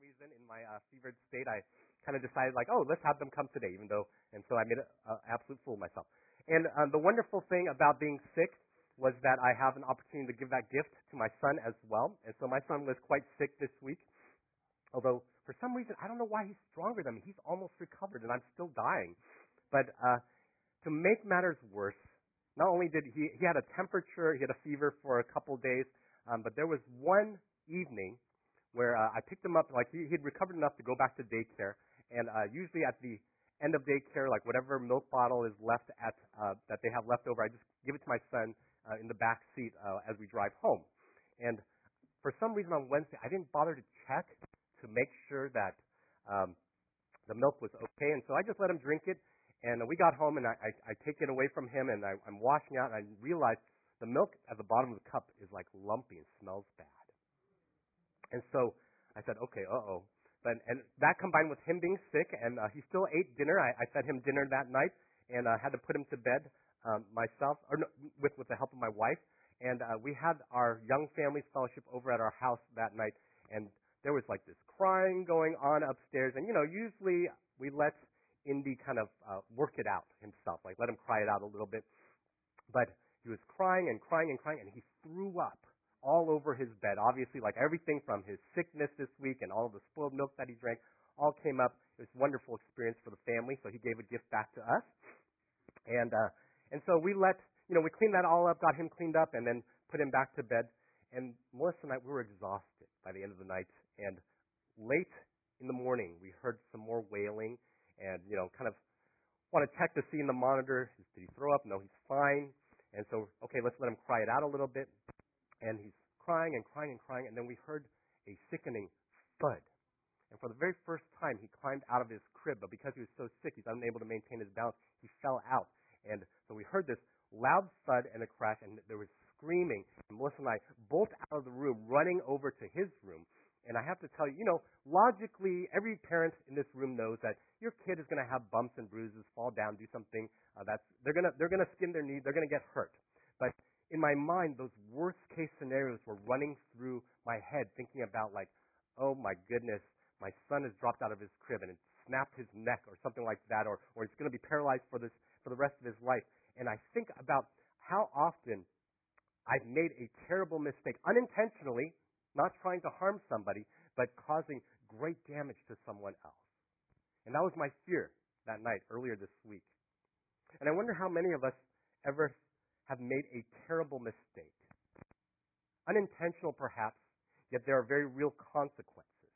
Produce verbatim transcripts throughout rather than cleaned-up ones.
reason, in my uh, fevered state, I kind of decided, like, oh, let's have them come today, even though, and so I made an absolute fool of myself. And um, the wonderful thing about being sick was that I have an opportunity to give that gift to my son as well. And so my son was quite sick this week, although for some reason, I don't know why he's stronger than me. He's almost recovered, and I'm still dying. But uh, to make matters worse, not only did he, he had a temperature, he had a fever for a couple days, um, but there was one evening where uh, I picked him up, like he had recovered enough to go back to daycare, and uh, usually at the end of daycare, like whatever milk bottle is left at uh, that they have left over, I just give it to my son uh, in the back seat uh, as we drive home. And for some reason on Wednesday, I didn't bother to check to make sure that um, the milk was okay, and so I just let him drink it. And we got home, and I, I, I take it away from him, and I, I'm washing out, and I realized the milk at the bottom of the cup is like lumpy and smells bad. And so I said, okay, uh-oh. But, and that combined with him being sick, and uh, he still ate dinner. I, I fed him dinner that night, and I uh, had to put him to bed um, myself, or no, with, with the help of my wife. And uh, we had our Young Families Fellowship over at our house that night, and there was like this crying going on upstairs. And, you know, usually we let Indy kind of uh, work it out himself, like let him cry it out a little bit. But he was crying and crying and crying, and he threw up all over his bed. Obviously, like everything from his sickness this week and all of the spoiled milk that he drank all came up. It was a wonderful experience for the family, so he gave a gift back to us. And uh, and so we let, you know, we cleaned that all up, got him cleaned up, and then put him back to bed. And Melissa and I, we were exhausted by the end of the night. And late in the morning, we heard some more wailing and, you know, kind of want to check to see in the monitor, did he throw up? No, he's fine. And so, okay, let's let him cry it out a little bit. And he's crying and crying and crying, and then we heard a sickening thud. And for the very first time, he climbed out of his crib, but because he was so sick, he's unable to maintain his balance, he fell out. And so we heard this loud thud and a crash, and there was screaming. And Melissa and I bolt out of the room, running over to his room. And I have to tell you, you know, logically, every parent in this room knows that your kid is going to have bumps and bruises, fall down, do something uh, that's they're going to they're going to skin their knee, they're going to get hurt. But in my mind, those worst case scenarios were running through my head, thinking about like, oh my goodness, my son has dropped out of his crib and it snapped his neck or something like that, or or he's going to be paralyzed for this for the rest of his life. And I think about how often I've made a terrible mistake, unintentionally, not trying to harm somebody, but causing great damage to someone else. And that was my fear that night, earlier this week. And I wonder how many of us ever have made a terrible mistake. Unintentional, perhaps, yet there are very real consequences.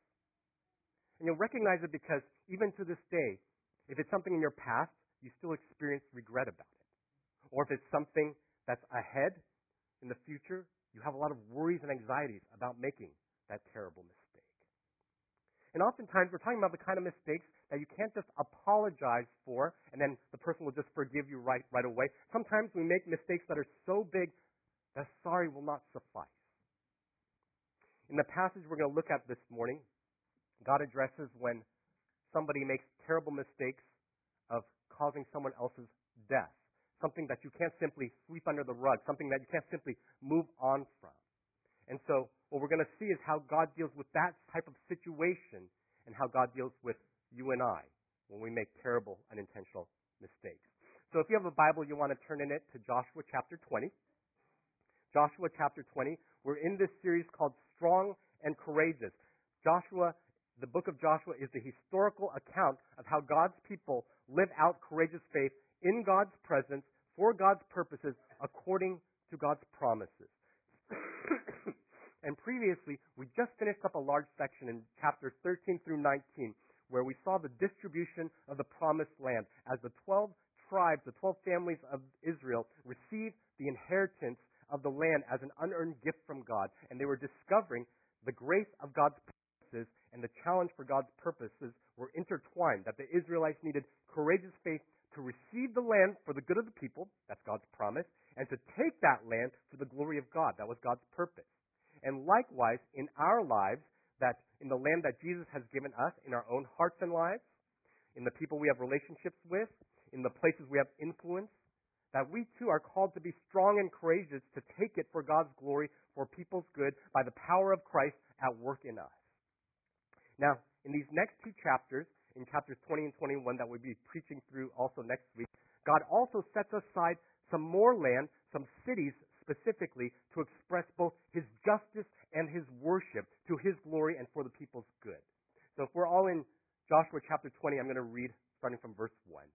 And you'll recognize it because even to this day, if it's something in your past, you still experience regret about it. Or if it's something that's ahead in the future, you have a lot of worries and anxieties about making that terrible mistake. And oftentimes we're talking about the kind of mistakes that you can't just apologize for and then the person will just forgive you right, right away. Sometimes we make mistakes that are so big that sorry will not suffice. In the passage we're going to look at this morning, God addresses when somebody makes terrible mistakes of causing someone else's death. Something that you can't simply sweep under the rug, something that you can't simply move on from. And so what we're going to see is how God deals with that type of situation and how God deals with you and I when we make terrible, unintentional mistakes. So if you have a Bible, you want to turn in it to Joshua chapter twenty. Joshua chapter twenty. We're in this series called Strong and Courageous. Joshua, the book of Joshua is the historical account of how God's people live out courageous faith in God's presence, for God's purposes, according to God's promises. And previously, we just finished up a large section in chapters thirteen through nineteen, where we saw the distribution of the promised land as the twelve tribes, the twelve families of Israel, received the inheritance of the land as an unearned gift from God. And they were discovering the grace of God's purposes and the challenge for God's purposes were intertwined, that the Israelites needed courageous faith to receive the land for the good of the people, that's God's promise, and to take that land for the glory of God, that was God's purpose. And likewise, in our lives, that in the land that Jesus has given us, in our own hearts and lives, in the people we have relationships with, in the places we have influence, that we too are called to be strong and courageous to take it for God's glory, for people's good, by the power of Christ at work in us. Now, in these next two chapters, in chapters twenty and twenty-one that we'll be preaching through also next week, God also sets aside some more land, some cities specifically, to express both His justice and His worship to His glory and for the people's good. So if we're all in Joshua chapter twenty, I'm going to read starting from verse one.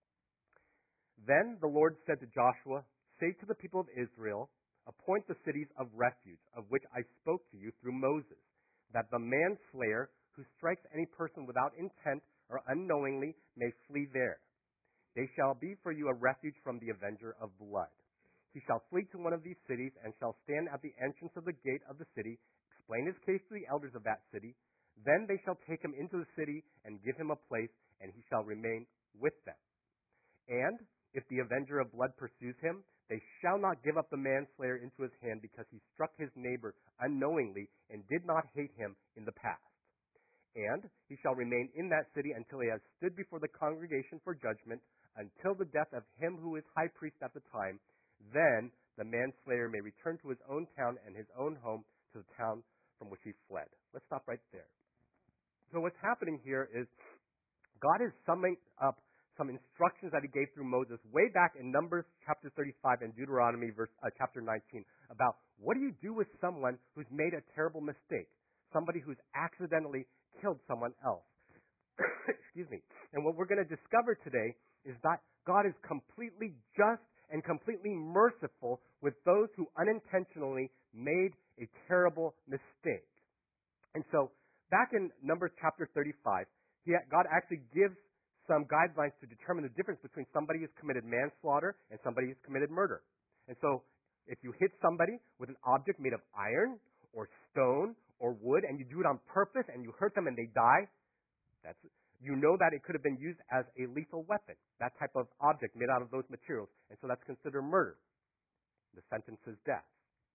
Then the Lord said to Joshua, "Say to the people of Israel, appoint the cities of refuge, of which I spoke to you through Moses, that the manslayer who strikes any person without intent or unknowingly may flee there. They shall be for you a refuge from the avenger of blood. He shall flee to one of these cities and shall stand at the entrance of the gate of the city, explain his case to the elders of that city. Then they shall take him into the city and give him a place, and he shall remain with them. And if the avenger of blood pursues him, they shall not give up the manslayer into his hand because he struck his neighbor unknowingly and did not hate him in the past. And he shall remain in that city until he has stood before the congregation for judgment, until the death of him who is high priest at the time. Then the manslayer may return to his own town and his own home, to the town from which he fled." Let's stop right there. So what's happening here is God is summing up some instructions that He gave through Moses way back in Numbers chapter thirty-five and Deuteronomy verse, uh, chapter nineteen about what do you do with someone who's made a terrible mistake, somebody who's accidentally killed someone else. Excuse me. And what we're going to discover today is that God is completely just and completely merciful with those who unintentionally made a terrible mistake. And so, back in Numbers chapter thirty-five, he, God actually gives some guidelines to determine the difference between somebody who's committed manslaughter and somebody who's committed murder. And so, if you hit somebody with an object made of iron or stone or wood, and you do it on purpose and you hurt them and they die, that's you know that it could have been used as a lethal weapon, that type of object made out of those materials. And so that's considered murder. The sentence is death.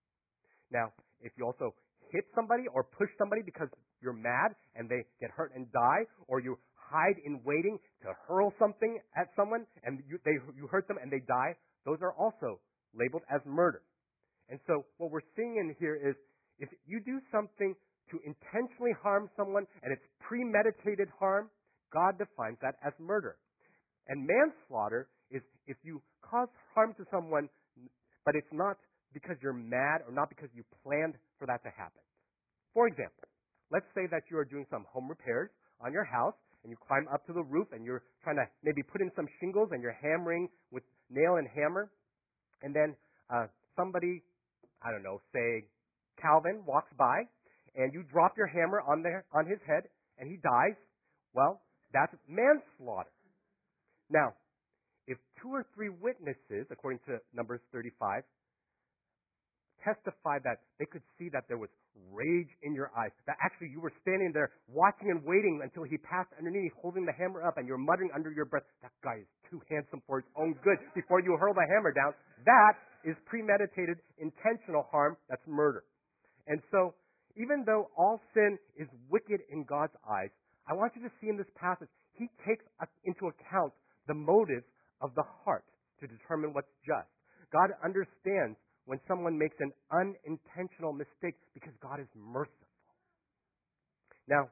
Now, if you also hit somebody or push somebody because you're mad and they get hurt and die, or you hide in waiting to hurl something at someone and you, they, you hurt them and they die, those are also labeled as murder. And so what we're seeing in here is if you do something to intentionally harm someone and it's premeditated harm, God defines that as murder. And manslaughter is if you cause harm to someone, but it's not because you're mad or not because you planned for that to happen. For example, let's say that you are doing some home repairs on your house and you climb up to the roof and you're trying to maybe put in some shingles and you're hammering with nail and hammer, and then uh, somebody, I don't know, say Calvin walks by and you drop your hammer on there on his head and he dies. Well, that's manslaughter. Now, if two or three witnesses, according to Numbers thirty-five, testified that they could see that there was rage in your eyes, that actually you were standing there watching and waiting until he passed underneath, holding the hammer up, and you're muttering under your breath, "That guy is too handsome for his own good," before you hurl the hammer down, that is premeditated, intentional harm. That's murder. And so, even though all sin is wicked in God's eyes, I want you to see in this passage, He takes into account the motives of the heart to determine what's just. God understands when someone makes an unintentional mistake because God is merciful. Now,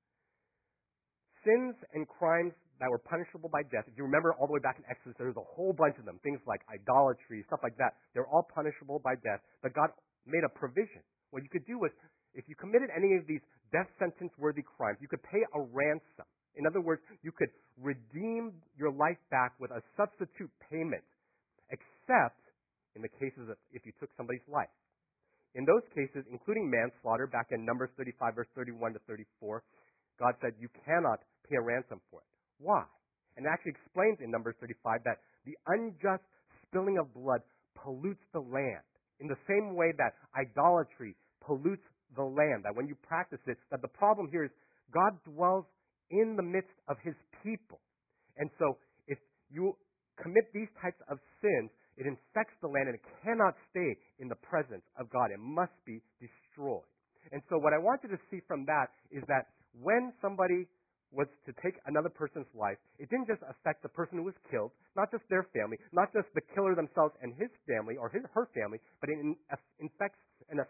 sins and crimes that were punishable by death, if you remember all the way back in Exodus, there's a whole bunch of them, things like idolatry, stuff like that. They're all punishable by death, but God made a provision. What you could do was, if you committed any of these death sentence-worthy crimes, you could pay a ransom. In other words, you could redeem your life back with a substitute payment, except in the cases of if you took somebody's life. In those cases, including manslaughter, back in Numbers thirty-five, verse thirty-one to thirty-four, God said you cannot pay a ransom for it. Why? And it actually explains in Numbers thirty-five that the unjust spilling of blood pollutes the land. In the same way that idolatry pollutes the land, that when you practice it, that the problem here is God dwells in the midst of His people. And so if you commit these types of sins, it infects the land and it cannot stay in the presence of God. It must be destroyed. And so what I want you to see from that is that when somebody was to take another person's life, it didn't just affect the person who was killed, not just their family, not just the killer themselves and his family or his, her family, but it infects and affects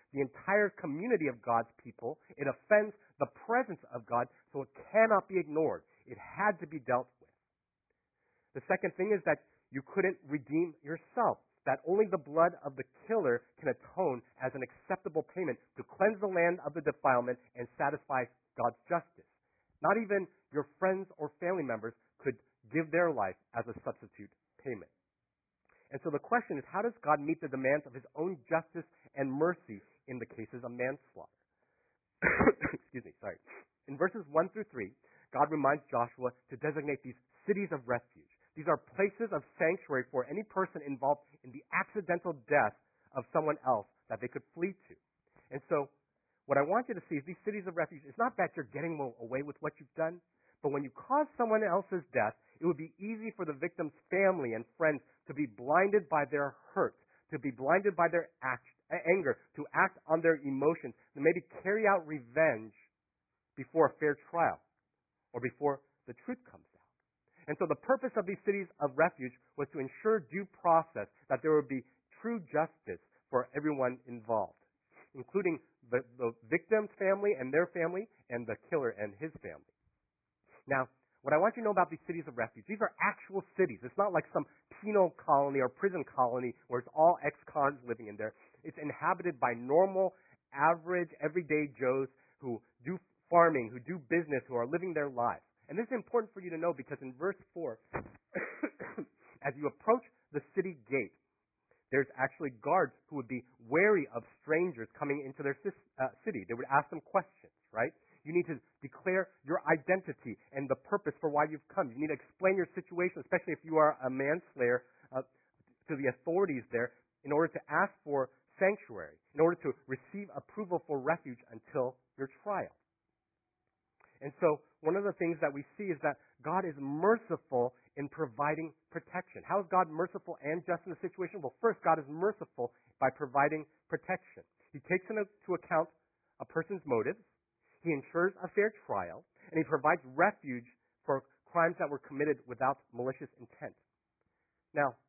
the entire community of God's people. It offends the presence of God, so it cannot be ignored. It had to be dealt with. The second thing is that you couldn't redeem yourself, that only the blood of the killer can atone as an acceptable payment to cleanse the land of the defilement and satisfy God's justice. Not even your friends or family members could give their life as a substitute payment. And so the question is, how does God meet the demands of his own justice and mercy in the cases of manslaughter? Excuse me, sorry. In verses one through three, God reminds Joshua to designate these cities of refuge. These are places of sanctuary for any person involved in the accidental death of someone else that they could flee to. And so, what I want you to see is these cities of refuge, it's not that you're getting away with what you've done, but when you cause someone else's death, it would be easy for the victim's family and friends to be blinded by their hurt, to be blinded by their act, anger, to act on their emotions, to maybe carry out revenge before a fair trial or before the truth comes out. And so the purpose of these cities of refuge was to ensure due process, that there would be true justice for everyone involved, including the, the victim's family and their family, and the killer and his family. Now, what I want you to know about these cities of refuge, these are actual cities. It's not like some penal colony or prison colony where it's all ex-cons living in there. It's inhabited by normal, average, everyday Joes who do farming, who do business, who are living their lives. And this is important for you to know because in verse four, as you approach the city gate, there's actually guards who would be wary of strangers coming into their uh, city. They would ask them questions, right? You need to declare your identity and the purpose for why you've come. You need to explain your situation, especially if you are a manslayer, uh, to the authorities there in order to ask for sanctuary, in order to receive approval for refuge until your trial. And so one of the things that we see is that God is merciful in providing protection. How is God merciful and just in the situation? Well, first, God is merciful by providing protection. He takes into account a person's motives. He ensures a fair trial, and he provides refuge for crimes that were committed without malicious intent. Now,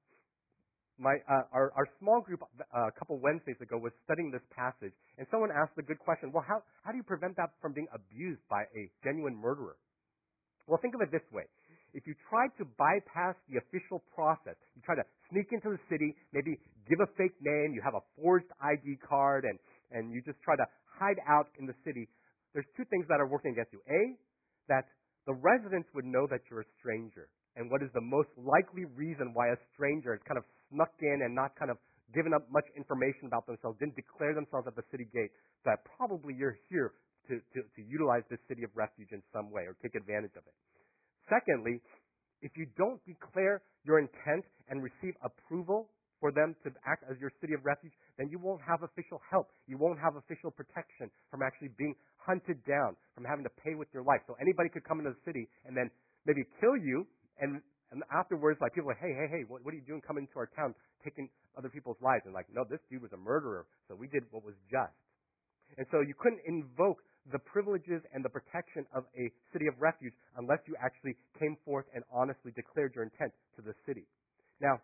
my uh, our, our small group uh, a couple Wednesdays ago was studying this passage, and someone asked the good question, well, how, how do you prevent that from being abused by a genuine murderer? Well, think of it this way. If you try to bypass the official process, you try to sneak into the city, maybe give a fake name, you have a forged I D card, and, and you just try to hide out in the city, there's two things that are working against you. A, that the residents would know that you're a stranger. And what is the most likely reason why a stranger has kind of snuck in and not kind of given up much information about themselves, didn't declare themselves at the city gate, that probably you're here to, to, to utilize this city of refuge in some way or take advantage of it. Secondly, if you don't declare your intent and receive approval for them to act as your city of refuge, then you won't have official help. You won't have official protection from actually being hunted down, from having to pay with your life. So anybody could come into the city and then maybe kill you, and, and afterwards, like, people are like, hey, hey, hey, what, what are you doing coming into our town, taking other people's lives? And like, no, this dude was a murderer, so we did what was just. And so you couldn't invoke the privileges and the protection of a city of refuge unless you actually came forth and honestly declared your intent to the city. Now,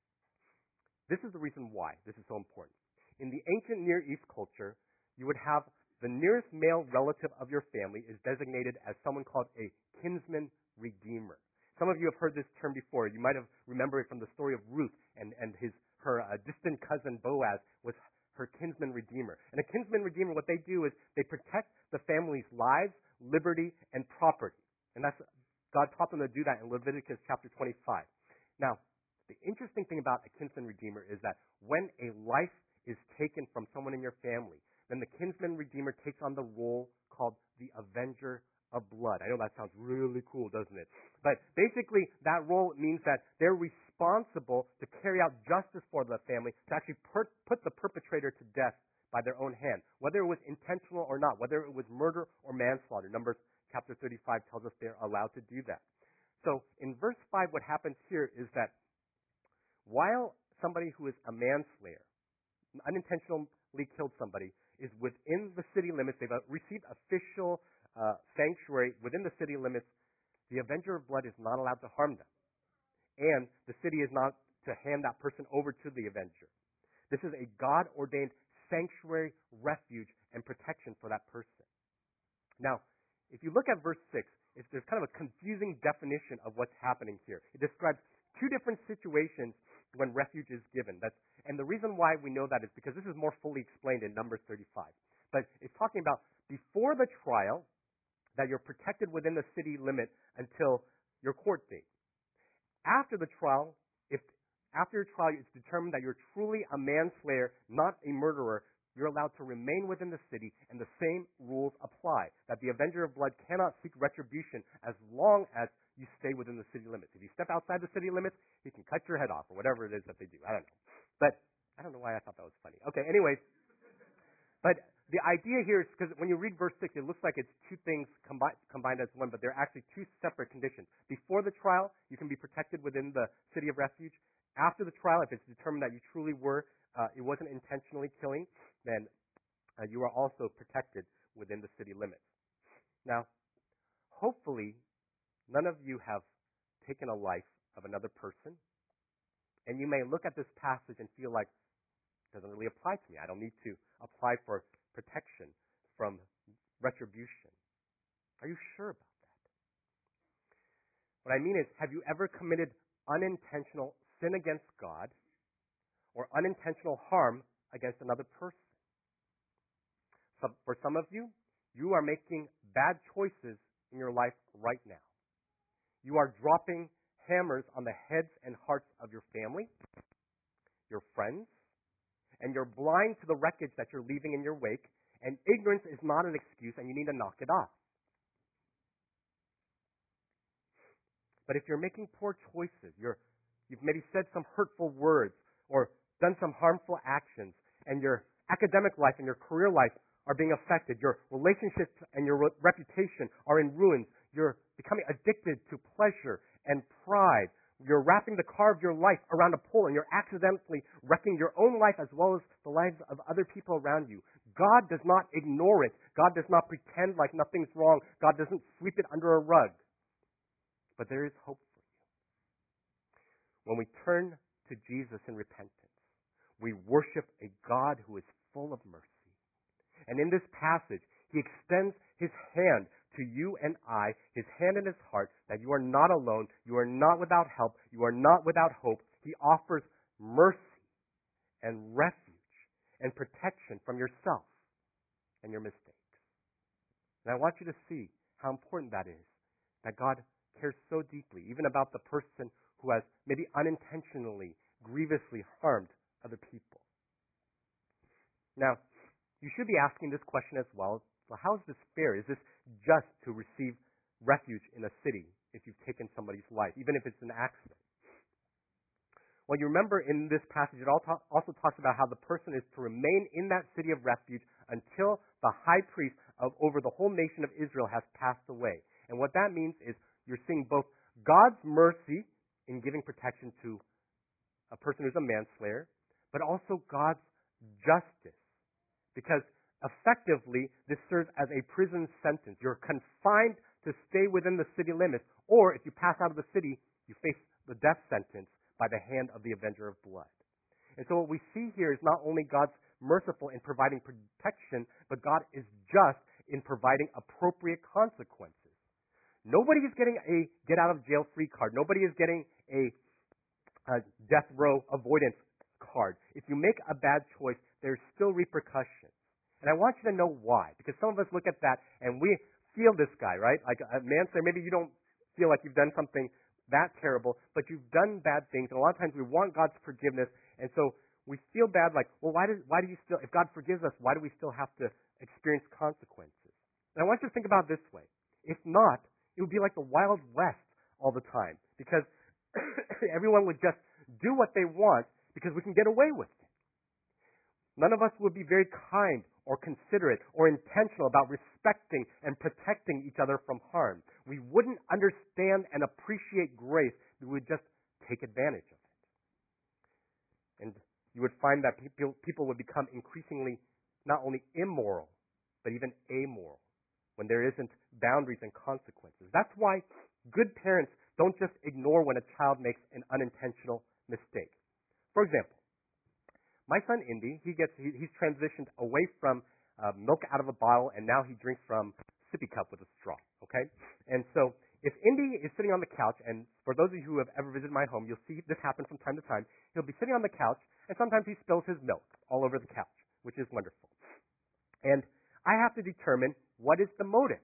this is the reason why this is so important. In the ancient Near East culture, you would have the nearest male relative of your family is designated as someone called a kinsman redeemer. Some of you have heard this term before. You might have remembered it from the story of Ruth and, and his her uh, distant cousin Boaz was her kinsman redeemer. And a kinsman redeemer, what they do is they protect the family's lives, liberty, and property. And that's God taught them to do that in Leviticus chapter twenty-five. Now, the interesting thing about a kinsman redeemer is that when a life is taken from someone in your family, then the kinsman redeemer takes on the role called the avenger of blood. I know that sounds really cool, doesn't it? But basically, that role means that they're responsible to carry out justice for the family, to actually per- put the perpetrator to death by their own hand, whether it was intentional or not, whether it was murder or manslaughter. Numbers chapter thirty-five tells us they're allowed to do that. So in verse five, what happens here is that while somebody who is a manslayer, unintentionally killed somebody, is within the city limits, they've received official uh, sanctuary within the city limits, the avenger of blood is not allowed to harm them. And the city is not to hand that person over to the avenger. This is a God-ordained sanctuary, refuge, and protection for that person. Now, if you look at verse six, it's, there's kind of a confusing definition of what's happening here. It describes two different situations when refuge is given. That's, and the reason why we know that is because this is more fully explained in Numbers thirty-five. But it's talking about before the trial, that you're protected within the city limit until your court date. After the trial, if after your trial it's determined that you're truly a manslayer, not a murderer, you're allowed to remain within the city, and the same rules apply. That the avenger of blood cannot seek retribution as long as you stay within the city limits. If you step outside the city limits, he can cut your head off, or whatever it is that they do. I don't know. But I don't know why I thought that was funny. Okay, anyways. But the idea here is, because when you read verse six, it looks like it's two things combi- combined as one, but they're actually two separate conditions. Before the trial, you can be protected within the city of refuge. After the trial, if it's determined that you truly were, uh, it wasn't intentionally killing, then uh, you are also protected within the city limits. Now, hopefully, none of you have taken a life of another person, and you may look at this passage and feel like, it doesn't really apply to me. I don't need to apply for protection from retribution. Are you sure about that? What I mean is, have you ever committed unintentional sin against God or unintentional harm against another person? So for some of you, you are making bad choices in your life right now. You are dropping hammers on the heads and hearts of your family, your friends, and you're blind to the wreckage that you're leaving in your wake, and ignorance is not an excuse, and you need to knock it off. But if you're making poor choices, you're, you've maybe said some hurtful words or done some harmful actions, and your academic life and your career life are being affected, your relationships and your re- reputation are in ruins, you're becoming addicted to pleasure and pride, you're wrapping the car of your life around a pole, and you're accidentally wrecking your own life as well as the lives of other people around you. God does not ignore it. God does not pretend like nothing's wrong. God doesn't sweep it under a rug. But there is hope for you. When we turn to Jesus in repentance, we worship a God who is full of mercy. And in this passage, he extends his hand to you and I, his hand in his heart, that you are not alone, you are not without help, you are not without hope. He offers mercy and refuge and protection from yourself and your mistakes. And I want you to see how important that is, that God cares so deeply, even about the person who has maybe unintentionally, grievously harmed other people. Now, you should be asking this question as well. So how is this fair? Is this just to receive refuge in a city if you've taken somebody's life, even if it's an accident? Well, you remember in this passage, it also talks about how the person is to remain in that city of refuge until the high priest of over the whole nation of Israel has passed away. And what that means is you're seeing both God's mercy in giving protection to a person who's a manslayer, but also God's justice. Because effectively, this serves as a prison sentence. You're confined to stay within the city limits, or if you pass out of the city, you face the death sentence by the hand of the avenger of blood. And so what we see here is not only God's merciful in providing protection, but God is just in providing appropriate consequences. Nobody is getting a get-out-of-jail-free card. Nobody is getting a, a death row avoidance card. If you make a bad choice, there's still repercussions. And I want you to know why. Because some of us look at that and we feel this guy, right? Like a manslayer, maybe you don't feel like you've done something that terrible, but you've done bad things. And a lot of times we want God's forgiveness. And so we feel bad like, well, why, does, why do you still, if God forgives us, why do we still have to experience consequences? And I want you to think about it this way. If not, it would be like the Wild West all the time. Because everyone would just do what they want because we can get away with it. None of us would be very kind or considerate or intentional about respecting and protecting each other from harm. We wouldn't understand and appreciate grace. We would just take advantage of it. And you would find that people, people would become increasingly not only immoral, but even amoral when there isn't boundaries and consequences. That's why good parents don't just ignore when a child makes an unintentional mistake. For example, my son Indy, he gets he, he's transitioned away from uh, milk out of a bottle, and now he drinks from sippy cup with a straw. Okay, and so if Indy is sitting on the couch, and for those of you who have ever visited my home, you'll see this happen from time to time. He'll be sitting on the couch, and sometimes he spills his milk all over the couch, which is wonderful. And I have to determine what is the motive.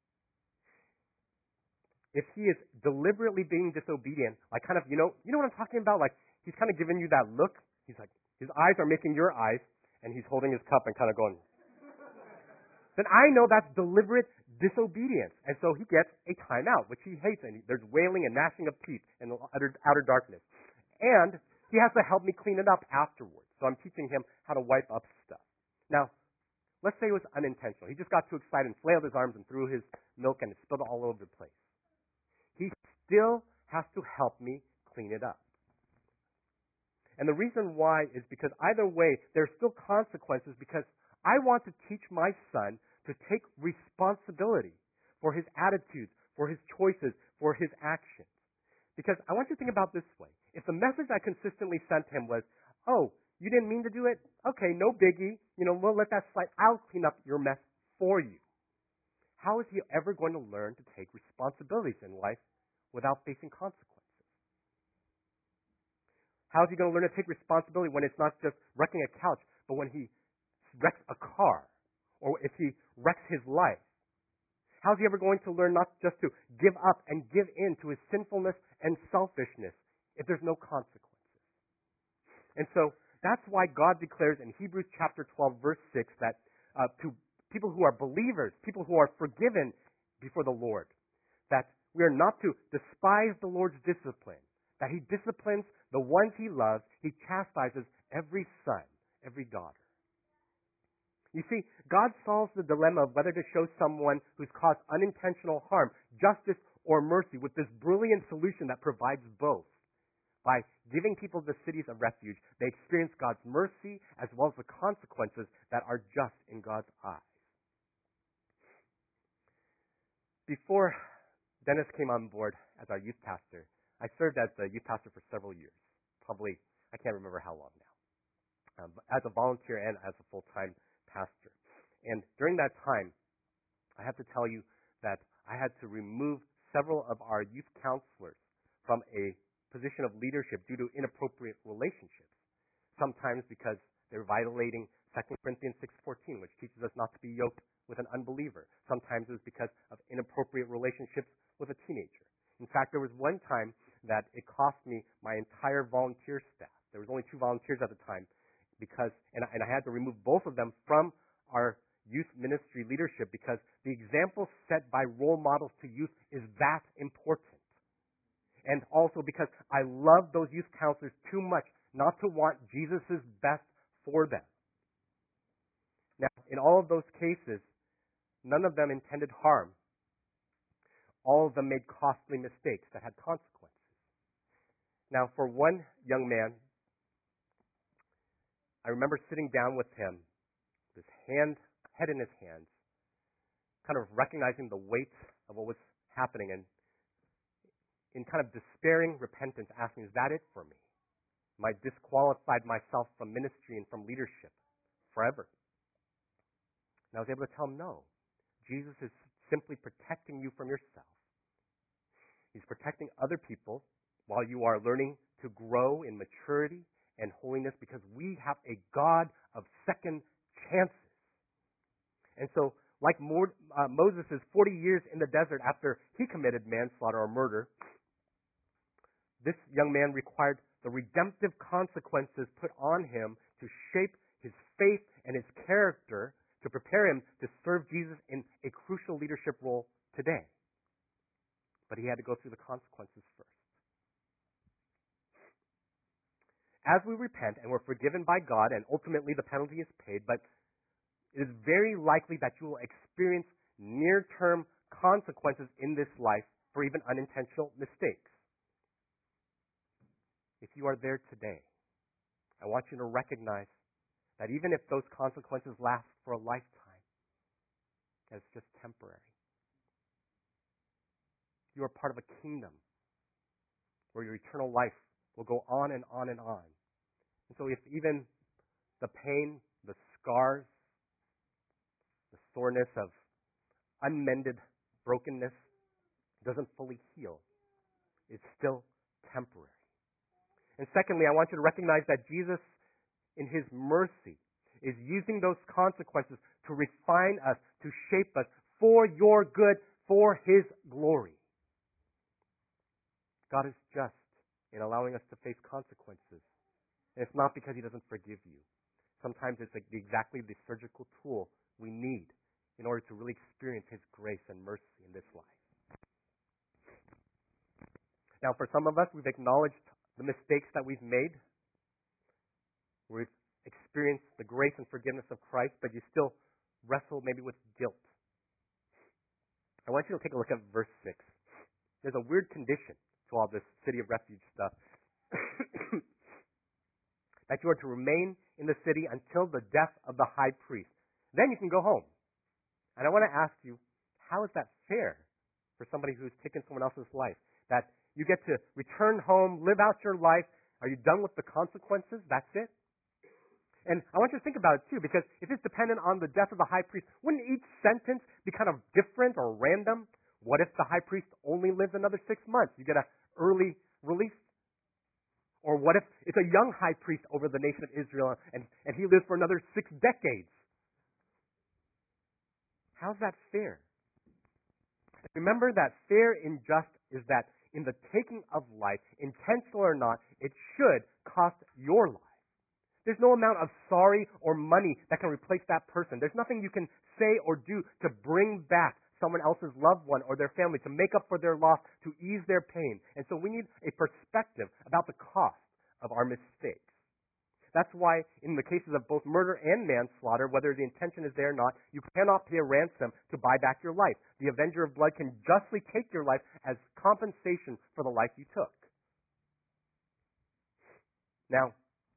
If he is deliberately being disobedient, like kind of, you know, you know what I'm talking about? Like he's kind of giving you that look. He's like, his eyes are making your eyes, and he's holding his cup and kind of going. Then I know that's deliberate disobedience. And so he gets a timeout, which he hates, and there's wailing and gnashing of teeth in the utter, outer darkness. And he has to help me clean it up afterwards. So I'm teaching him how to wipe up stuff. Now, let's say it was unintentional. He just got too excited and flailed his arms and threw his milk and it spilled all over the place. He still has to help me clean it up. And the reason why is because either way, there are still consequences because I want to teach my son to take responsibility for his attitudes, for his choices, for his actions. Because I want you to think about this way. If the message I consistently sent him was, oh, you didn't mean to do it? Okay, no biggie. You know, we'll let that slide. I'll clean up your mess for you. How is he ever going to learn to take responsibilities in life without facing consequences? How is he going to learn to take responsibility when it's not just wrecking a couch, but when he wrecks a car, or if he wrecks his life? How is he ever going to learn not just to give up and give in to his sinfulness and selfishness if there's no consequences? And so that's why God declares in Hebrews chapter twelve, verse six, that uh, to people who are believers, people who are forgiven before the Lord, that we are not to despise the Lord's discipline, that he disciplines the ones he loves, he chastises every son, every daughter. You see, God solves the dilemma of whether to show someone who's caused unintentional harm justice or mercy with this brilliant solution that provides both. By giving people the cities of refuge, they experience God's mercy as well as the consequences that are just in God's eyes. Before Dennis came on board as our youth pastor, I served as the youth pastor for several years. Probably, I can't remember how long now. Um, as a volunteer and as a full-time pastor. And during that time, I have to tell you that I had to remove several of our youth counselors from a position of leadership due to inappropriate relationships. Sometimes because they're violating Second Corinthians six fourteen, which teaches us not to be yoked with an unbeliever. Sometimes it was because of inappropriate relationships with a teenager. In fact, there was one time that it cost me my entire volunteer staff. There was only two volunteers at the time, because and I, and I had to remove both of them from our youth ministry leadership because the example set by role models to youth is that important. And also because I love those youth counselors too much not to want Jesus' best for them. Now, in all of those cases, none of them intended harm. All of them made costly mistakes that had consequences. Now, for one young man, I remember sitting down with him, his hand, head in his hands, kind of recognizing the weight of what was happening, and in kind of despairing repentance, asking, is that it for me? Am I disqualified myself from ministry and from leadership forever? And I was able to tell him, no. Jesus is simply protecting you from yourself. He's protecting other people while you are learning to grow in maturity and holiness, because we have a God of second chances. And so, like Mo- uh, Moses' forty years in the desert after he committed manslaughter or murder, this young man required the redemptive consequences put on him to shape his faith and his character to prepare him to serve Jesus in a crucial leadership role today. But he had to go through the consequences first. As we repent and we're forgiven by God, and ultimately the penalty is paid, but it is very likely that you will experience near-term consequences in this life for even unintentional mistakes. If you are there today, I want you to recognize that even if those consequences last for a lifetime, it's just temporary. You are part of a kingdom where your eternal life will go on and on and on. And so if even the pain, the scars, the soreness of unmended brokenness doesn't fully heal. It's still temporary. And secondly, I want you to recognize that Jesus, in his mercy, is using those consequences to refine us, to shape us for your good, for his glory. God is just in allowing us to face consequences. And it's not because he doesn't forgive you. Sometimes it's like exactly the surgical tool we need in order to really experience his grace and mercy in this life. Now, for some of us, we've acknowledged the mistakes that we've made. We've experienced the grace and forgiveness of Christ, but you still wrestle maybe with guilt. I want you to take a look at verse six. There's a weird condition to all this city of refuge stuff. That you are to remain in the city until the death of the high priest. Then you can go home. And I want to ask you, how is that fair for somebody who's taken someone else's life? That you get to return home, live out your life. Are you done with the consequences? That's it? And I want you to think about it too, because if it's dependent on the death of the high priest, wouldn't each sentence be kind of different or random? What if the high priest only lives another six months? You get an early release? Or what if it's a young high priest over the nation of Israel and, and he lives for another six decades? How's that fair? Remember that fair and just is that in the taking of life, intentional or not, it should cost your life. There's no amount of sorry or money that can replace that person. There's nothing you can say or do to bring back someone else's loved one or their family, to make up for their loss, to ease their pain. And so we need a perspective about the cost of our mistakes. That's why in the cases of both murder and manslaughter, whether the intention is there or not, you cannot pay a ransom to buy back your life. The avenger of blood can justly take your life as compensation for the life you took. Now,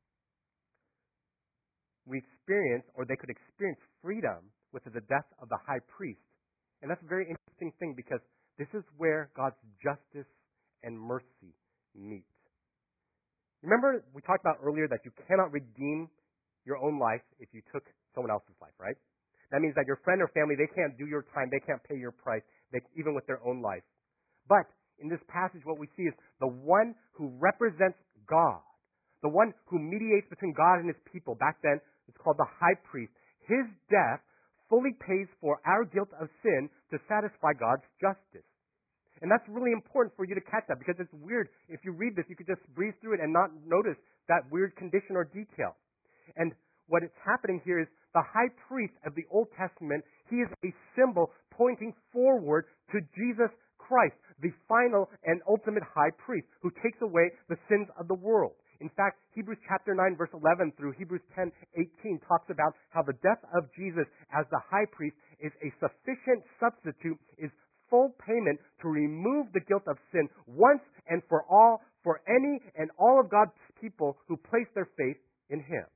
we experience, or they could experience, freedom with the death of the high priest. And that's a very interesting thing because this is where God's justice and mercy meet. Remember we talked about earlier that you cannot redeem your own life if you took someone else's life, right? That means that your friend or family, they can't do your time, they can't pay your price, they, even with their own life. But in this passage what we see is the one who represents God, the one who mediates between God and his people. Back then, it's called the high priest. His death fully pays for our guilt of sin to satisfy God's justice. And that's really important for you to catch that because it's weird. If you read this, you could just breeze through it and not notice that weird condition or detail. And what is happening here is the high priest of the Old Testament, he is a symbol pointing forward to Jesus Christ, the final and ultimate high priest who takes away the sins of the world. In fact, Hebrews chapter nine, verse eleven through Hebrews ten, eighteen talks about how the death of Jesus as the high priest is a sufficient substitute, is full payment to remove the guilt of sin once and for all for any and all of God's people who place their faith in him.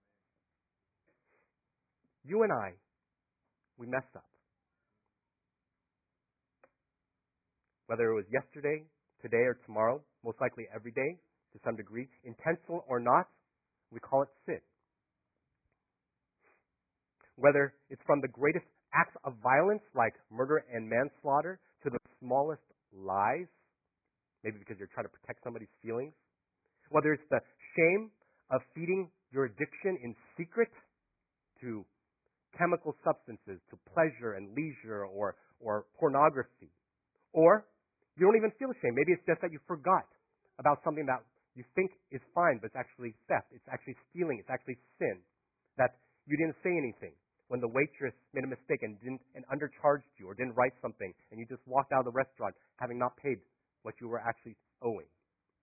You and I, we mess up. Whether it was yesterday, today, or tomorrow, most likely every day, to some degree, intentional or not, we call it sin. Whether it's from the greatest acts of violence like murder and manslaughter to the smallest lies, maybe because you're trying to protect somebody's feelings. Whether it's the shame of feeding your addiction in secret to chemical substances, to pleasure and leisure or, or pornography. Or you don't even feel shame. Maybe it's just that you forgot about something that you think is fine, but it's actually theft. It's actually stealing. It's actually sin. That you didn't say anything when the waitress made a mistake and didn't and undercharged you or didn't write something, and you just walked out of the restaurant having not paid what you were actually owing.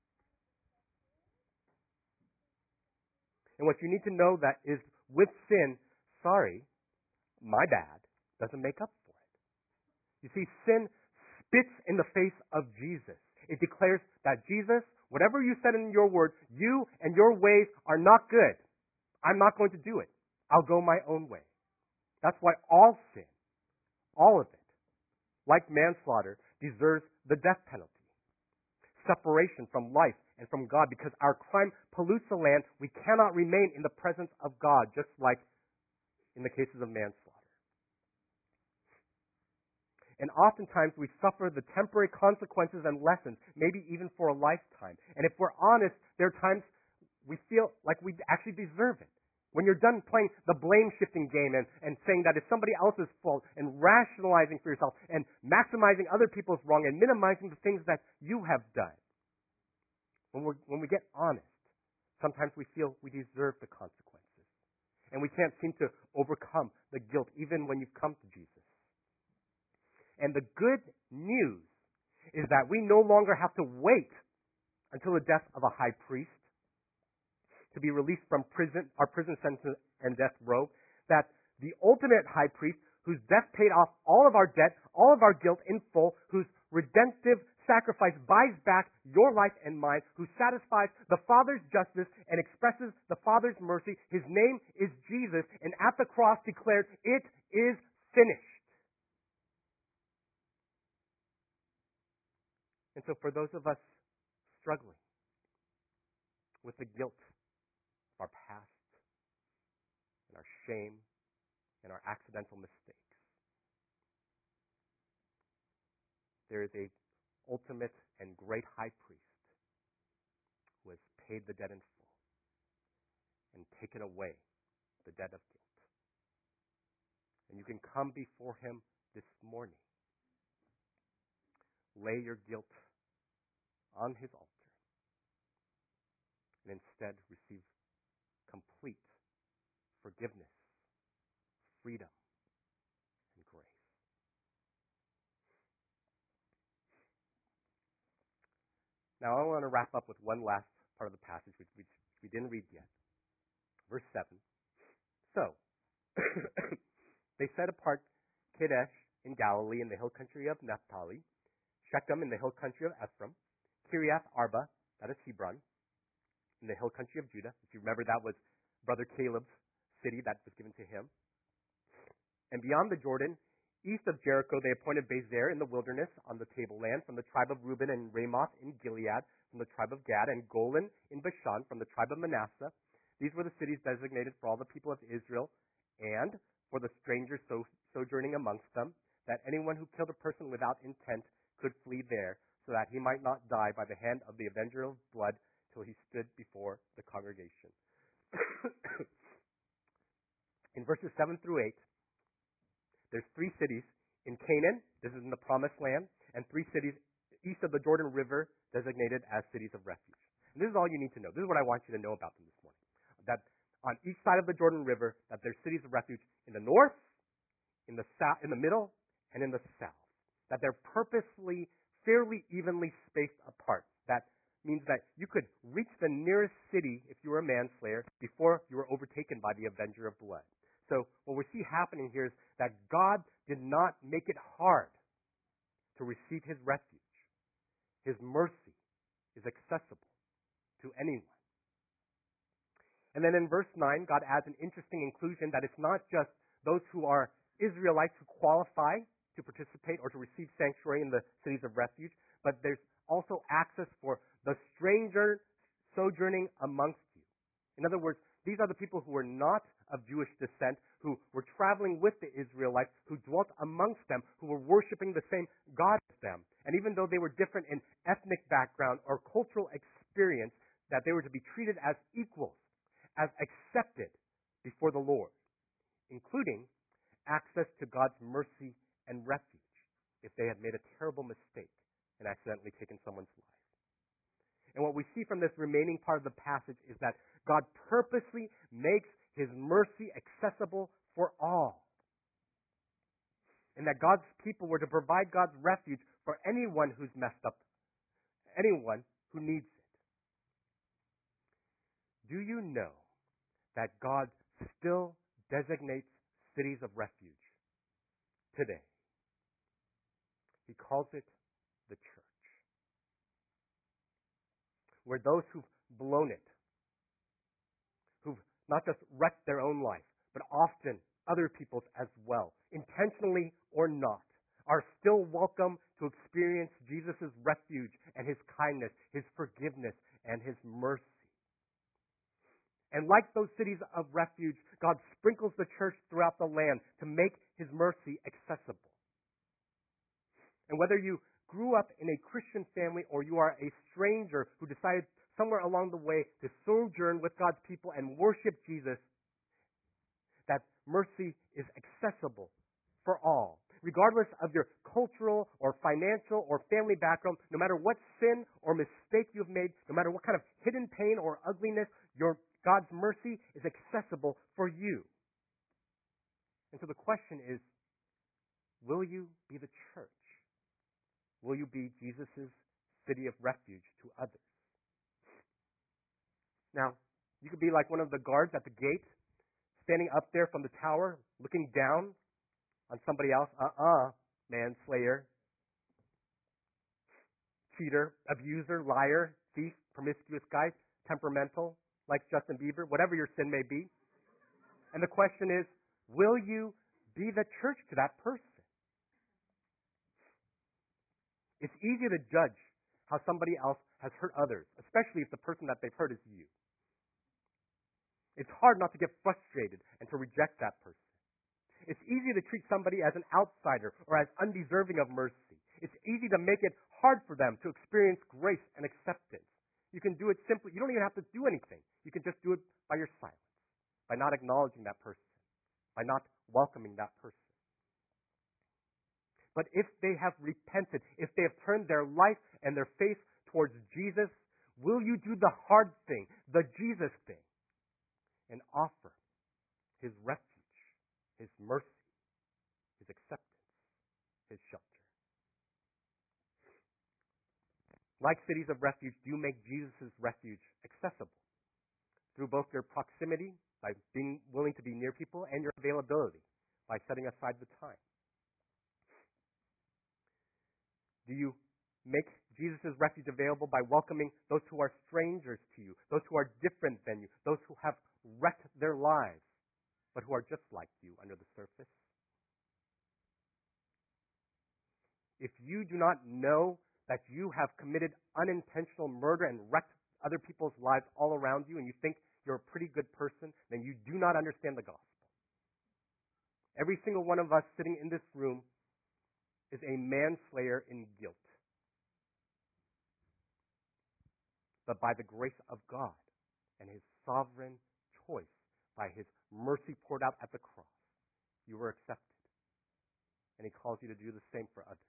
And what you need to know that is with sin, sorry, my bad, doesn't make up for it. You see, sin spits in the face of Jesus. It declares that Jesus, whatever you said in your word, you and your ways are not good. I'm not going to do it. I'll go my own way. That's why all sin, all of it, like manslaughter, deserves the death penalty. Separation from life and from God. Because our crime pollutes the land, we cannot remain in the presence of God, just like in the cases of manslaughter. And oftentimes we suffer the temporary consequences and lessons, maybe even for a lifetime. And if we're honest, there are times we feel like we actually deserve it. When you're done playing the blame-shifting game and, and saying that it's somebody else's fault and rationalizing for yourself and maximizing other people's wrong and minimizing the things that you have done. When, we're, when we get honest, sometimes we feel we deserve the consequences. And we can't seem to overcome the guilt even when you've come to Jesus. And the good news is that we no longer have to wait until the death of a high priest to be released from prison, our prison sentence and death row. That the ultimate high priest, whose death paid off all of our debt, all of our guilt in full, whose redemptive sacrifice buys back your life and mine, who satisfies the Father's justice and expresses the Father's mercy. His name is Jesus, and at the cross declared, "It is finished." And so for those of us struggling with the guilt of our past and our shame and our accidental mistakes, there is a ultimate and great high priest who has paid the debt in full and taken away the debt of guilt. And you can come before him this morning. Lay your guilt on his altar and instead receive complete forgiveness, freedom, and grace. Now I want to wrap up with one last part of the passage which, which we didn't read yet. Verse seven. So, they set apart Kadesh in Galilee in the hill country of Naphtali, Shechem in the hill country of Ephraim, Kiriath Arba, that is Hebron, in the hill country of Judah. If you remember, that was Brother Caleb's city that was given to him. And beyond the Jordan, east of Jericho, they appointed Bezer in the wilderness on the tableland from the tribe of Reuben, and Ramoth in Gilead from the tribe of Gad, and Golan in Bashan from the tribe of Manasseh. These were the cities designated for all the people of Israel and for the strangers so, sojourning amongst them, that anyone who killed a person without intent could flee there, so that he might not die by the hand of the avenger of blood till he stood before the congregation. In verses seven through eight, there's three cities in Canaan, this is in the promised land, and three cities east of the Jordan River designated as cities of refuge. And this is all you need to know. This is what I want you to know about them this morning. That on each side of the Jordan River, that there's cities of refuge in the north, in the south, in the middle, and in the south. That they're purposely, fairly evenly spaced apart. That means that you could reach the nearest city if you were a manslayer before you were overtaken by the avenger of blood. So what we see happening here is that God did not make it hard to receive his refuge. His mercy is accessible to anyone. And then in verse nine, God adds an interesting inclusion that it's not just those who are Israelites who qualify to participate or to receive sanctuary in the cities of refuge, but there's also access for the stranger sojourning amongst you. In other words, these are the people who were not of Jewish descent, who were traveling with the Israelites, who dwelt amongst them, who were worshiping the same God as them. And even though they were different in ethnic background or cultural experience, that they were to be treated as equals, as accepted before the Lord, including access to God's mercy and refuge if they had made a terrible mistake and accidentally taken someone's life. And what we see from this remaining part of the passage is that God purposely makes his mercy accessible for all. And that God's people were to provide God's refuge for anyone who's messed up, anyone who needs it. Do you know that God still designates cities of refuge today? He calls it the church, where those who've blown it, who've not just wrecked their own life, but often other people's as well, intentionally or not, are still welcome to experience Jesus' refuge and his kindness, his forgiveness, and his mercy. And like those cities of refuge, God sprinkles the church throughout the land to make his mercy accessible. And whether you grew up in a Christian family or you are a stranger who decided somewhere along the way to sojourn with God's people and worship Jesus, that mercy is accessible for all. Regardless of your cultural or financial or family background, no matter what sin or mistake you've made, no matter what kind of hidden pain or ugliness, your God's mercy is accessible for you. And so the question is, will you be the church? Will you be Jesus' city of refuge to others? Now, you could be like one of the guards at the gate, standing up there from the tower, looking down on somebody else. Uh-uh, manslayer, cheater, abuser, liar, thief, promiscuous guy, temperamental, like Justin Bieber, whatever your sin may be. And the question is, will you be the church to that person? It's easy to judge how somebody else has hurt others, especially if the person that they've hurt is you. It's hard not to get frustrated and to reject that person. It's easy to treat somebody as an outsider or as undeserving of mercy. It's easy to make it hard for them to experience grace and acceptance. You can do it simply. You don't even have to do anything. You can just do it by your silence, by not acknowledging that person, by not welcoming that person. But if they have repented, if they have turned their life and their face towards Jesus, will you do the hard thing, the Jesus thing, and offer his refuge, his mercy, his acceptance, his shelter? Like cities of refuge do make Jesus' refuge accessible through both their proximity, by being willing to be near people, and your availability, by setting aside the time. Do you make Jesus' refuge available by welcoming those who are strangers to you, those who are different than you, those who have wrecked their lives, but who are just like you under the surface? If you do not know that you have committed unintentional murder and wrecked other people's lives all around you, and you think you're a pretty good person, then you do not understand the gospel. Every single one of us sitting in this room is a manslayer in guilt. But by the grace of God and his sovereign choice, by his mercy poured out at the cross, you were accepted. And he calls you to do the same for others.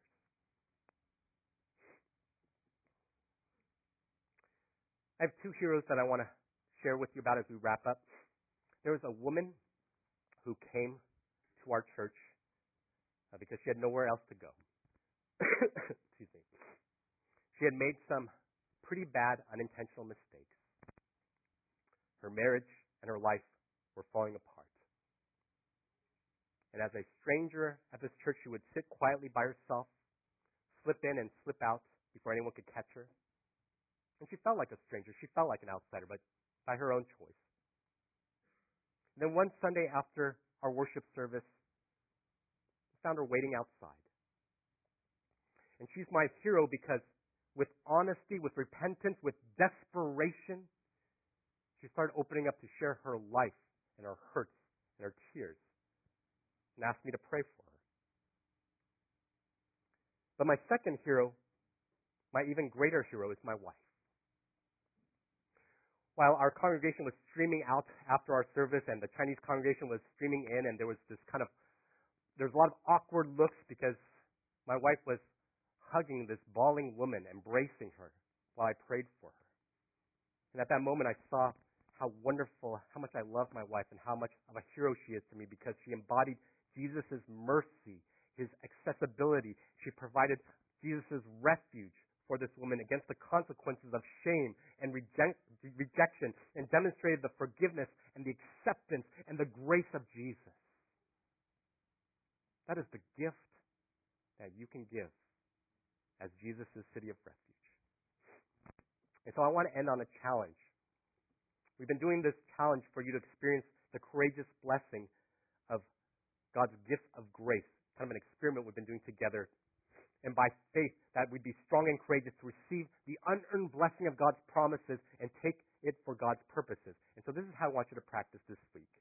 I have two heroes that I want to share with you about as we wrap up. There was a woman who came to our church uh, because she had nowhere else to go. Excuse me. She had made some pretty bad unintentional mistakes. Her marriage and her life were falling apart. And as a stranger at this church, she would sit quietly by herself, slip in and slip out before anyone could catch her. And she felt like a stranger. She felt like an outsider, but by her own choice. And then one Sunday after our worship service, we found her waiting outside. And she's my hero because with honesty, with repentance, with desperation, she started opening up to share her life and her hurts and her tears and asked me to pray for her. But my second hero, my even greater hero, is my wife. While our congregation was streaming out after our service and the Chinese congregation was streaming in, and there was this kind of, there was a lot of awkward looks because my wife was hugging this bawling woman, embracing her while I prayed for her. And at that moment I saw how wonderful, how much I love my wife and how much of a hero she is to me because she embodied Jesus' mercy, his accessibility. She provided Jesus' refuge for this woman against the consequences of shame and reject, rejection and demonstrated the forgiveness and the acceptance and the grace of Jesus. That is the gift that you can give as Jesus' city of refuge. And so I want to end on a challenge. We've been doing this challenge for you to experience the courageous blessing of God's gift of grace, kind of an experiment we've been doing together and by faith that we'd be strong and courageous to receive the unearned blessing of God's promises and take it for God's purposes. And so this is how I want you to practice this week.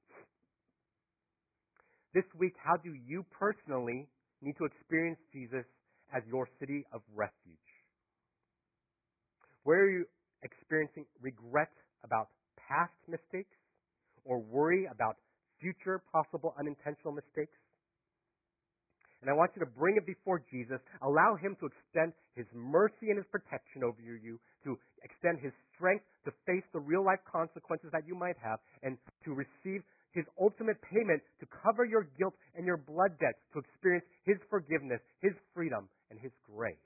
This week, how do you personally need to experience Jesus as your city of refuge? Where are you experiencing regret about past mistakes or worry about future possible unintentional mistakes? And I want you to bring it before Jesus. Allow Him to extend His mercy and His protection over you, to extend His strength to face the real life consequences that you might have, and to receive His ultimate payment to cover your guilt and your blood debt, to experience His forgiveness, His freedom, and His grace.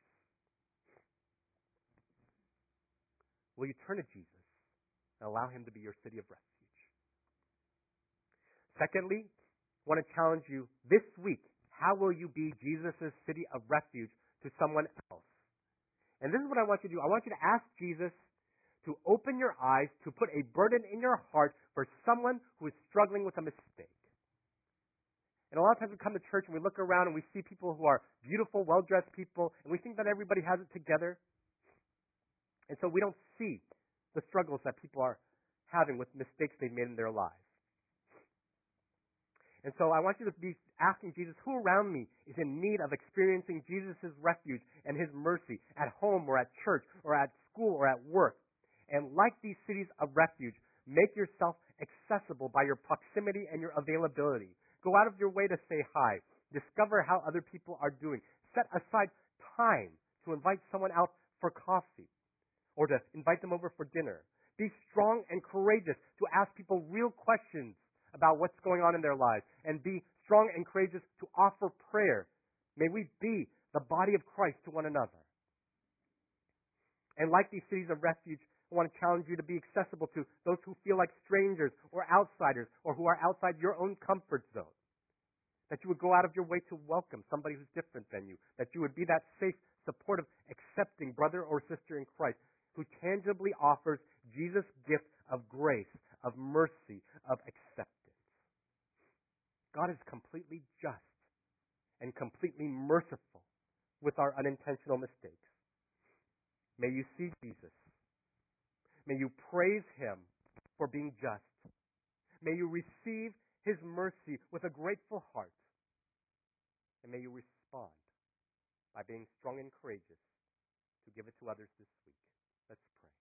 Will you turn to Jesus and allow Him to be your city of refuge? Secondly, I want to challenge you this week. How will you be Jesus' city of refuge to someone else? And this is what I want you to do. I want you to ask Jesus to open your eyes, to put a burden in your heart for someone who is struggling with a mistake. And a lot of times we come to church and we look around and we see people who are beautiful, well-dressed people, and we think that everybody has it together. And so we don't see the struggles that people are having with mistakes they've made in their lives. And so I want you to be asking Jesus, who around me is in need of experiencing Jesus' refuge and His mercy at home or at church or at school or at work? And like these cities of refuge, make yourself accessible by your proximity and your availability. Go out of your way to say hi. Discover how other people are doing. Set aside time to invite someone out for coffee or to invite them over for dinner. Be strong and courageous to ask people real questions about what's going on in their lives, and be strong and courageous to offer prayer. May we be the body of Christ to one another. And like these cities of refuge, I want to challenge you to be accessible to those who feel like strangers or outsiders or who are outside your own comfort zone. That you would go out of your way to welcome somebody who's different than you. That you would be that safe, supportive, accepting brother or sister in Christ who tangibly offers Jesus' gift of grace, of mercy, of acceptance. God is completely just and completely merciful with our unintentional mistakes. May you see Jesus. May you praise Him for being just. May you receive His mercy with a grateful heart. And may you respond by being strong and courageous to give it to others this week. Let's pray.